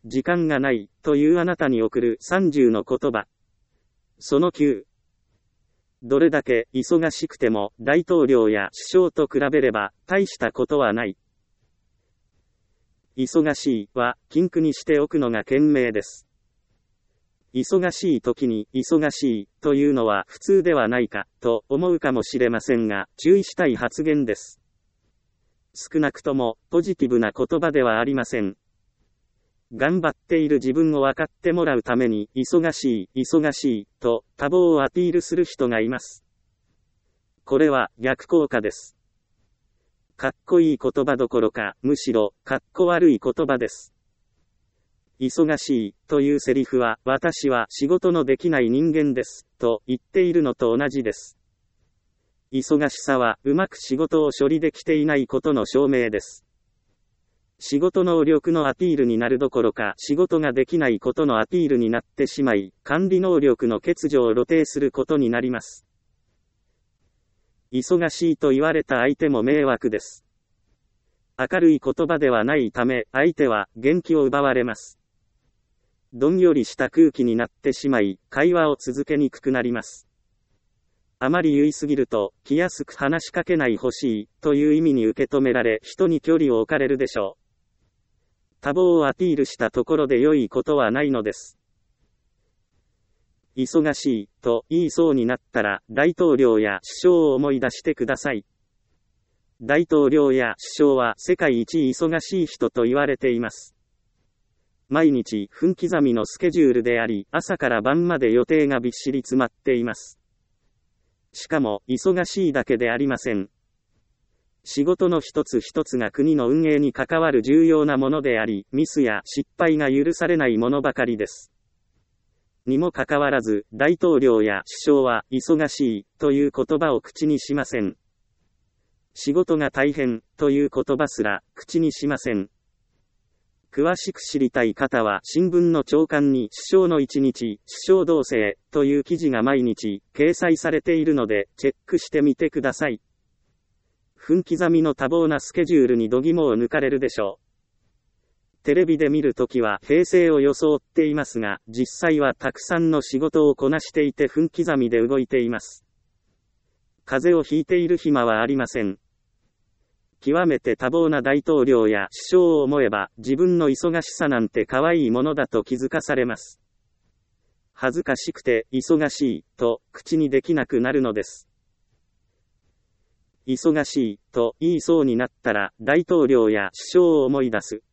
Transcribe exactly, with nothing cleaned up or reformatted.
時間がない、というあなたに送るさんじゅうの言葉。そのきゅう。どれだけ忙しくても大統領や首相と比べれば大したことはない。忙しいは禁句にしておくのが賢明です。忙しい時に忙しいというのは普通ではないかと思うかもしれませんが、注意したい発言です。少なくともポジティブな言葉ではありません。頑張っている自分を分かってもらうために忙しい、忙しいと多忙をアピールする人がいます。これは逆効果です。かっこいい言葉どころか、むしろかっこ悪い言葉です。忙しいというセリフは、私は仕事のできない人間ですと言っているのと同じです。忙しさはうまく仕事を処理できていないことの証明です。仕事能力のアピールになるどころか、仕事ができないことのアピールになってしまい、管理能力の欠如を露呈することになります。忙しいと言われた相手も迷惑です。明るい言葉ではないため、相手は元気を奪われます。どんよりした空気になってしまい、会話を続けにくくなります。あまり言いすぎると、気安く話しかけない欲しい、という意味に受け止められ、人に距離を置かれるでしょう。多忙をアピールしたところで良いことはないのです。忙しい、と言いそうになったら、大統領や首相を思い出してください。大統領や首相は世界一忙しい人と言われています。毎日分刻みのスケジュールであり、朝から晩まで予定がびっしり詰まっています。しかも、忙しいだけでありません。仕事の一つ一つが国の運営に関わる重要なものであり、ミスや失敗が許されないものばかりです。にもかかわらず、大統領や首相は、忙しい、という言葉を口にしません。仕事が大変、という言葉すら、口にしません。詳しく知りたい方は新聞の朝刊に首相の一日、首相動静という記事が毎日掲載されているのでチェックしてみてください。分刻みの多忙なスケジュールに度肝を抜かれるでしょう。テレビで見るときは平静を装っていますが、実際はたくさんの仕事をこなしていて分刻みで動いています。風邪をひいている暇はありません。極めて多忙な大統領や首相を思えば、自分の忙しさなんて可愛いものだと気づかされます。恥ずかしくて忙しいと口にできなくなるのです。忙しいと言いそうになったら大統領や首相を思い出す。